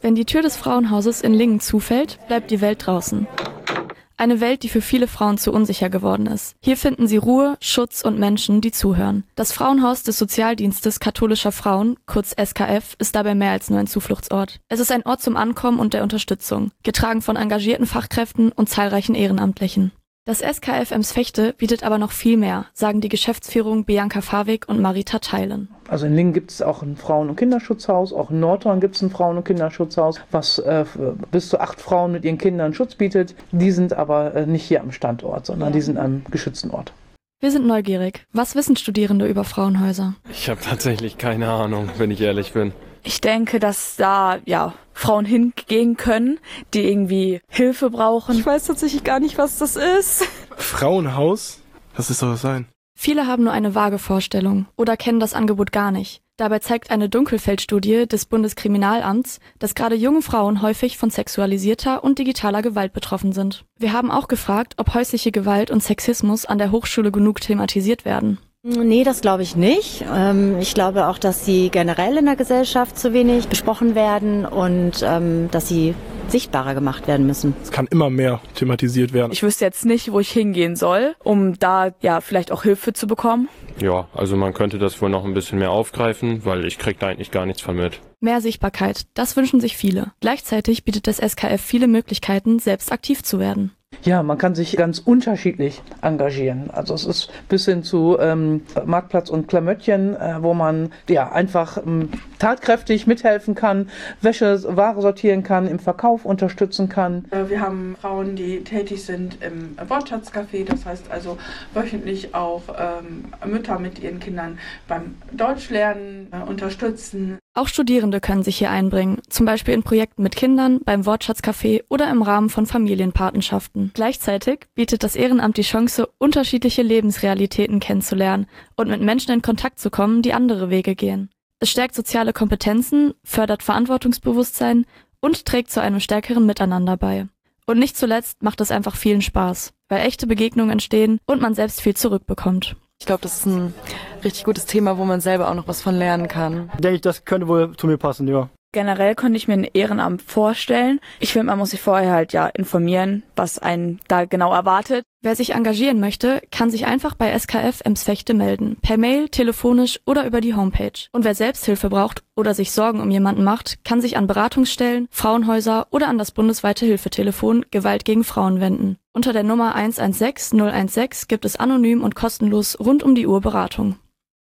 Wenn die Tür des Frauenhauses in Lingen zufällt, bleibt die Welt draußen. Eine Welt, die für viele Frauen zu unsicher geworden ist. Hier finden sie Ruhe, Schutz und Menschen, die zuhören. Das Frauenhaus des Sozialdienstes katholischer Frauen, kurz SKF, ist dabei mehr als nur ein Zufluchtsort. Es ist ein Ort zum Ankommen und der Unterstützung, getragen von engagierten Fachkräften und zahlreichen Ehrenamtlichen. Das SKF Emsfechte bietet aber noch viel mehr, sagen die Geschäftsführung Bianca Fawig und Marita Theilen. Also in Lingen gibt es auch ein Frauen- und Kinderschutzhaus, auch in Nordhorn gibt es ein Frauen- und Kinderschutzhaus, was bis zu 8 Frauen mit ihren Kindern Schutz bietet. Die sind aber nicht hier am Standort, sondern die sind am geschützten Ort. Wir sind neugierig. Was wissen Studierende über Frauenhäuser? Ich habe tatsächlich keine Ahnung, wenn ich ehrlich bin. Ich denke, dass da Frauen hingehen können, die irgendwie Hilfe brauchen. Ich weiß tatsächlich gar nicht, was das ist. Frauenhaus? Was soll das sein? Viele haben nur eine vage Vorstellung oder kennen das Angebot gar nicht. Dabei zeigt eine Dunkelfeldstudie des Bundeskriminalamts, dass gerade junge Frauen häufig von sexualisierter und digitaler Gewalt betroffen sind. Wir haben auch gefragt, ob häusliche Gewalt und Sexismus an der Hochschule genug thematisiert werden. Nee, das glaube ich nicht. Ich glaube auch, dass sie generell in der Gesellschaft zu wenig besprochen werden und dass sie sichtbarer gemacht werden müssen. Es kann immer mehr thematisiert werden. Ich wüsste jetzt nicht, wo ich hingehen soll, um da vielleicht auch Hilfe zu bekommen. Ja, also man könnte das wohl noch ein bisschen mehr aufgreifen, weil ich krieg da eigentlich gar nichts von mit. Mehr Sichtbarkeit, das wünschen sich viele. Gleichzeitig bietet das SKF viele Möglichkeiten, selbst aktiv zu werden. Ja, man kann sich ganz unterschiedlich engagieren. Also es ist bis hin zu Marktplatz und Klamöttchen, wo man einfach tatkräftig mithelfen kann, Ware sortieren kann, im Verkauf unterstützen kann. Wir haben Frauen, die tätig sind im Wortschatzcafé, das heißt also wöchentlich auch Mütter mit ihren Kindern beim Deutschlernen unterstützen. Auch Studierende können sich hier einbringen, zum Beispiel in Projekten mit Kindern, beim Wortschatzcafé oder im Rahmen von Familienpatenschaften. Gleichzeitig bietet das Ehrenamt die Chance, unterschiedliche Lebensrealitäten kennenzulernen und mit Menschen in Kontakt zu kommen, die andere Wege gehen. Es stärkt soziale Kompetenzen, fördert Verantwortungsbewusstsein und trägt zu einem stärkeren Miteinander bei. Und nicht zuletzt macht es einfach vielen Spaß, weil echte Begegnungen entstehen und man selbst viel zurückbekommt. Ich glaube, das ist ein richtig gutes Thema, wo man selber auch noch was von lernen kann. Denke ich, das könnte wohl zu mir passen, ja. Generell könnte ich mir ein Ehrenamt vorstellen. Ich finde, man muss sich vorher informieren, was einen da genau erwartet. Wer sich engagieren möchte, kann sich einfach bei SKF Emsfechte melden. Per Mail, telefonisch oder über die Homepage. Und wer Selbsthilfe braucht oder sich Sorgen um jemanden macht, kann sich an Beratungsstellen, Frauenhäuser oder an das bundesweite Hilfetelefon Gewalt gegen Frauen wenden. Unter der Nummer 116 016 gibt es anonym und kostenlos rund um die Uhr Beratung.